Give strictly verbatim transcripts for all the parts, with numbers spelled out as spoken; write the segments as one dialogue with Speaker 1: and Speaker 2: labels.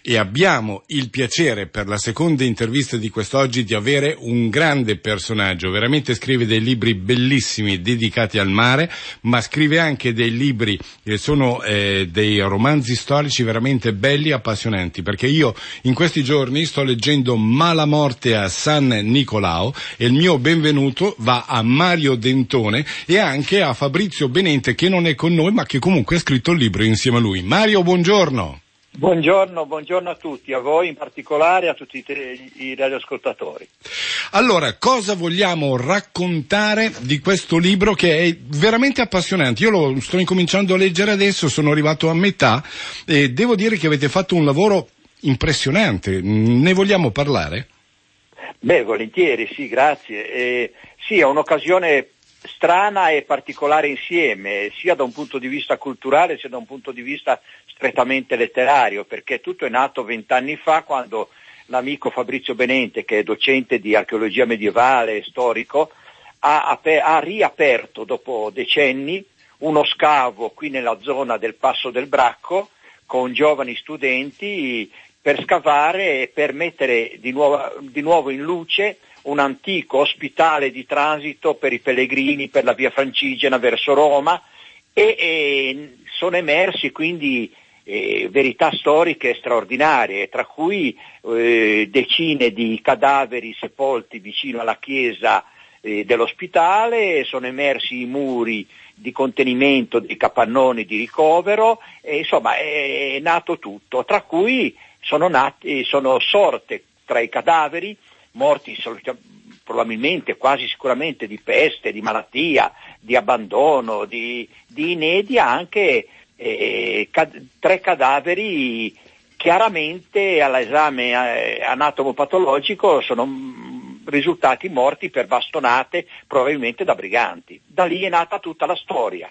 Speaker 1: e abbiamo il piacere per la seconda intervista di quest'oggi di avere un grande personaggio, veramente scrive dei libri bellissimi dedicati al mare, ma scrive anche dei libri che sono eh, dei romanzi storici veramente belli e appassionanti, perché io in questi giorni sto leggendo Malamorte a San Nicolao e il mio benvenuto va a Mario Dentone e anche a Fabrizio Benente, che non è con noi ma che comunque ha scritto il libro insieme a lui. Mario, buongiorno.
Speaker 2: Buongiorno, buongiorno a tutti, a voi in particolare e a tutti i, te- i radioascoltatori.
Speaker 1: Allora, cosa vogliamo raccontare di questo libro che è veramente appassionante? Io lo sto incominciando a leggere adesso, sono arrivato a metà e devo dire che avete fatto un lavoro impressionante. Ne vogliamo parlare?
Speaker 2: Beh, volentieri, sì, grazie. Eh, sì, è un'occasione strana e particolare insieme, sia da un punto di vista culturale sia da un punto di vista strettamente letterario, perché tutto è nato vent'anni fa quando l'amico Fabrizio Benente, che è docente di archeologia medievale e storico, ha, aper- ha riaperto dopo decenni uno scavo qui nella zona del Passo del Bracco con giovani studenti per scavare e per mettere di nuovo, di nuovo in luce un antico ospitale di transito per i pellegrini per la via Francigena verso Roma e, e sono emersi quindi eh, verità storiche straordinarie, tra cui eh, decine di cadaveri sepolti vicino alla chiesa eh, dell'ospitale, sono emersi i muri di contenimento dei capannoni di ricovero, e, insomma è, è nato tutto, tra cui sono nati, sono sorte tra i cadaveri morti probabilmente, quasi sicuramente di peste, di malattia, di abbandono, di, di inedia, anche eh, cad- tre cadaveri chiaramente all'esame eh, anatomopatologico sono mh, risultati morti per bastonate, probabilmente da briganti. Da lì è nata tutta la storia.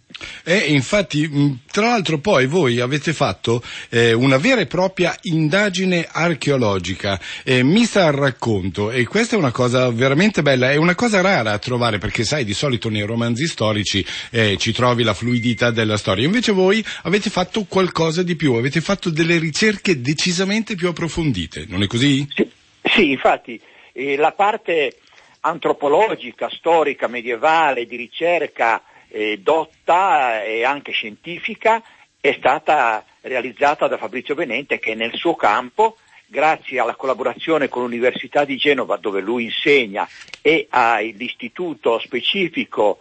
Speaker 1: E infatti, tra l'altro poi voi avete fatto eh, una vera e propria indagine archeologica, eh, messa al racconto, e questa è una cosa veramente bella, è una cosa rara a trovare, perché sai, di solito nei romanzi storici eh, ci trovi la fluidità della storia, invece voi avete fatto qualcosa di più, avete fatto delle ricerche decisamente più approfondite, non è così?
Speaker 2: Sì, sì, infatti eh, la parte antropologica, storica, medievale, di ricerca Eh, dotta e anche scientifica è stata realizzata da Fabrizio Benente, che nel suo campo, grazie alla collaborazione con l'Università di Genova dove lui insegna e all'istituto specifico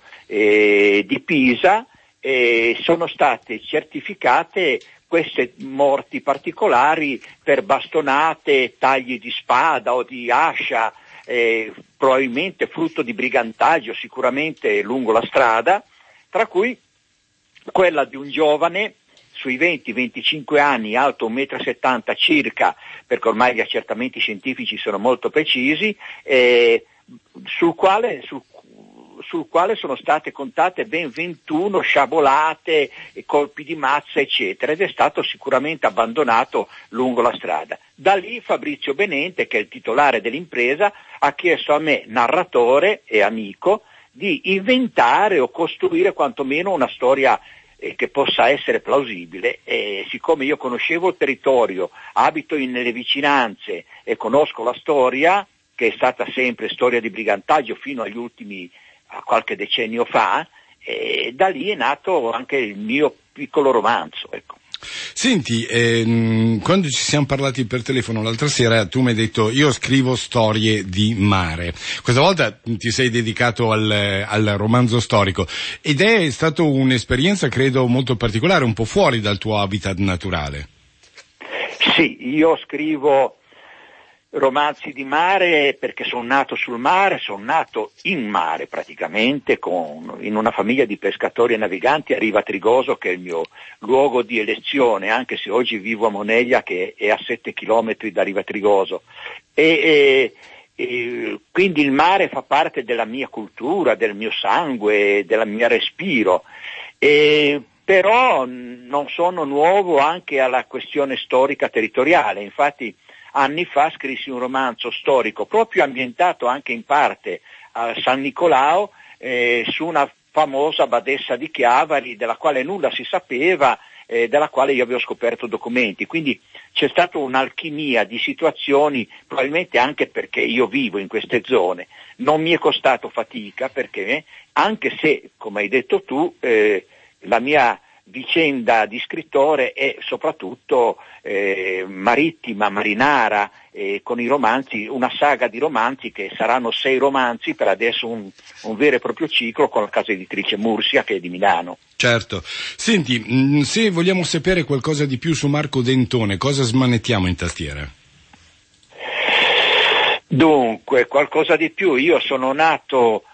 Speaker 2: eh, di Pisa, eh, sono state certificate queste morti particolari per bastonate, tagli di spada o di ascia, eh, probabilmente frutto di brigantaggio sicuramente lungo la strada, tra cui quella di un giovane sui venti venticinque anni, alto un metro e settanta circa, perché ormai gli accertamenti scientifici sono molto precisi, eh, sul quale, sul, sul quale sono state contate ben ventuno sciabolate, colpi di mazza eccetera, ed è stato sicuramente abbandonato lungo la strada. Da lì Fabrizio Benente, che è il titolare dell'impresa, ha chiesto a me, narratore e amico, di inventare o costruire quantomeno una storia eh, che possa essere plausibile, e siccome io conoscevo il territorio, abito in, nelle vicinanze e conosco la storia, che è stata sempre storia di brigantaggio fino agli ultimi, a qualche decennio fa, e da lì è nato anche il mio piccolo romanzo, ecco.
Speaker 1: Senti, ehm, quando ci siamo parlati per telefono l'altra sera tu mi hai detto io scrivo storie di mare, questa volta ti sei dedicato al, al romanzo storico ed è stata un'esperienza credo molto particolare, un po' fuori dal tuo habitat naturale.
Speaker 2: Sì, io scrivo romanzi di mare perché sono nato sul mare, sono nato in mare praticamente, con, in una famiglia di pescatori e naviganti a Riva Trigoso, che è il mio luogo di elezione, anche se oggi vivo a Moneglia, che è a sette chilometri da Riva Trigoso. E, e, e quindi il mare fa parte della mia cultura, del mio sangue, del mio respiro. E, però non sono nuovo anche alla questione storica territoriale, infatti anni fa scrissi un romanzo storico proprio ambientato anche in parte a San Nicolao, eh, su una famosa badessa di Chiavari della quale nulla si sapeva eh, dalla quale io avevo scoperto documenti. Quindi c'è stata un'alchimia di situazioni, probabilmente anche perché io vivo in queste zone. Non mi è costato fatica, perché anche se, come hai detto tu, eh, la mia vicenda di scrittore è soprattutto eh, marittima, marinara, eh, con i romanzi, una saga di romanzi che saranno sei romanzi, per adesso un, un vero e proprio ciclo con la casa editrice Mursia, che è di Milano.
Speaker 1: Certo. Senti, mh, se vogliamo sapere qualcosa di più su Marco Dentone, cosa smanettiamo in tastiera?
Speaker 2: Dunque, qualcosa di più. Io sono nato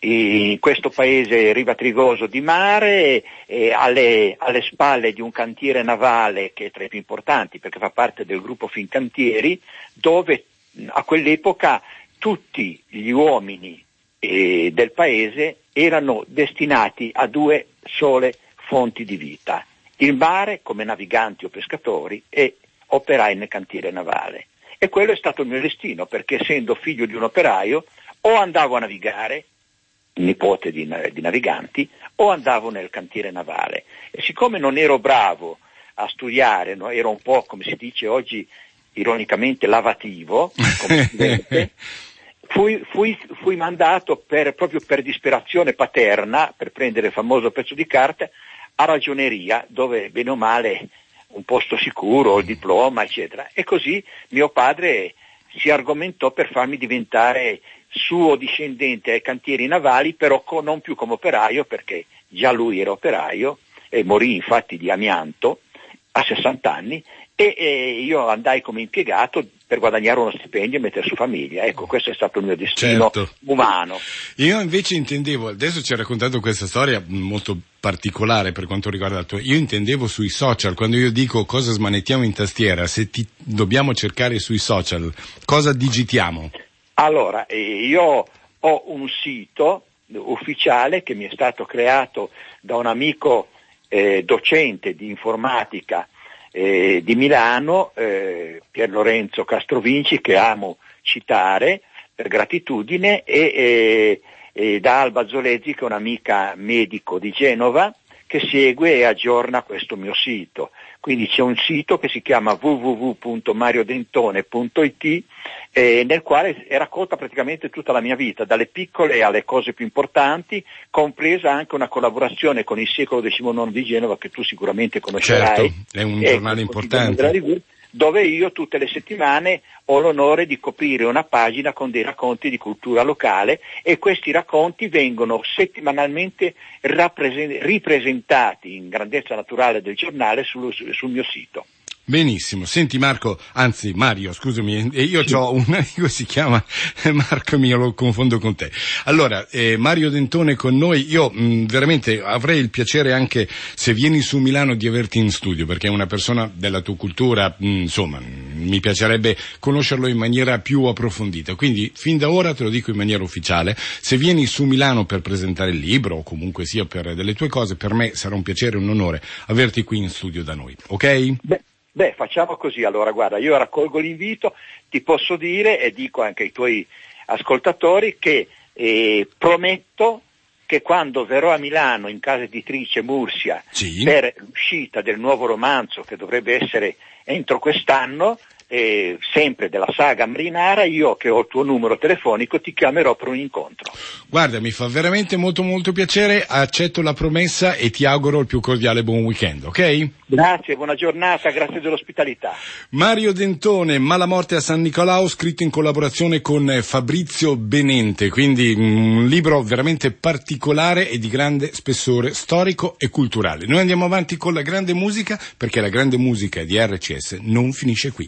Speaker 2: in questo paese rivatrigoso di mare, eh, alle, alle spalle di un cantiere navale che è tra i più importanti, perché fa parte del gruppo Fincantieri, dove a quell'epoca tutti gli uomini eh, del paese erano destinati a due sole fonti di vita: il mare come naviganti o pescatori e operai nel cantiere navale. E quello è stato il mio destino, perché essendo figlio di un operaio o andavo a navigare, nipote di, di naviganti, o andavo nel cantiere navale. E siccome non ero bravo a studiare, no, ero un po', come si dice oggi ironicamente, lavativo, come si vede, fui, fui, fui mandato per, proprio per disperazione paterna, per prendere il famoso pezzo di carta, a ragioneria, dove bene o male un posto sicuro, il diploma, eccetera. E così mio padre si argomentò per farmi diventare suo discendente ai cantieri navali, però non più come operaio, perché già lui era operaio e morì infatti di amianto a sessanta anni, e, e io andai come impiegato per guadagnare uno stipendio e mettere su famiglia. Ecco, questo è stato il mio destino
Speaker 1: certo.
Speaker 2: umano.
Speaker 1: Io invece intendevo, adesso ci hai raccontato questa storia molto particolare per quanto riguarda il tuo, io intendevo sui social, quando io dico cosa smanettiamo in tastiera, se ti dobbiamo cercare sui social, cosa digitiamo?
Speaker 2: Allora, io ho un sito ufficiale che mi è stato creato da un amico eh, docente di informatica eh, di Milano, eh, Pier Lorenzo Castrovinci, che amo citare per gratitudine, e, e, e da Alba Zolezzi, che è un'amica medico di Genova, che segue e aggiorna questo mio sito. Quindi c'è un sito che si chiama w w w punto mario dentone punto i t, eh, nel quale è raccolta praticamente tutta la mia vita, dalle piccole alle cose più importanti, compresa anche una collaborazione con il Secolo diciannove di Genova, che tu sicuramente conoscerai.
Speaker 1: Certo, è un giornale importante.
Speaker 2: Dove io tutte le settimane ho l'onore di coprire una pagina con dei racconti di cultura locale, e questi racconti vengono settimanalmente rappresen- ripresentati in grandezza naturale del giornale sul, sul mio sito.
Speaker 1: Benissimo, senti Marco, anzi Mario, scusami, io sì. ho un amico che si chiama Marco, mio lo confondo con te. Allora, eh, Mario Dentone con noi, io mh, veramente avrei il piacere anche, se vieni su Milano, di averti in studio, perché è una persona della tua cultura, mh, insomma, mh, mi piacerebbe conoscerlo in maniera più approfondita, quindi fin da ora te lo dico in maniera ufficiale, se vieni su Milano per presentare il libro, o comunque sia per delle tue cose, per me sarà un piacere e un onore averti qui in studio da noi, ok?
Speaker 2: Beh. Beh, facciamo così, allora guarda, io raccolgo l'invito, ti posso dire, e dico anche ai tuoi ascoltatori, che eh, prometto che quando verrò a Milano in casa editrice Mursia
Speaker 1: sì.
Speaker 2: per l'uscita del nuovo romanzo, che dovrebbe essere entro quest'anno, eh, sempre della saga marinara, io che ho il tuo numero telefonico ti chiamerò per un incontro.
Speaker 1: Guarda, mi fa veramente molto molto piacere, accetto la promessa e ti auguro il più cordiale buon weekend, ok?
Speaker 2: Grazie, buona giornata, grazie dell'ospitalità.
Speaker 1: Mario Dentone, Malamorte a San Nicolao, scritto in collaborazione con Fabrizio Benente, quindi un libro veramente particolare e di grande spessore storico e culturale. Noi andiamo avanti con la grande musica, perché la grande musica di R C S non finisce qui.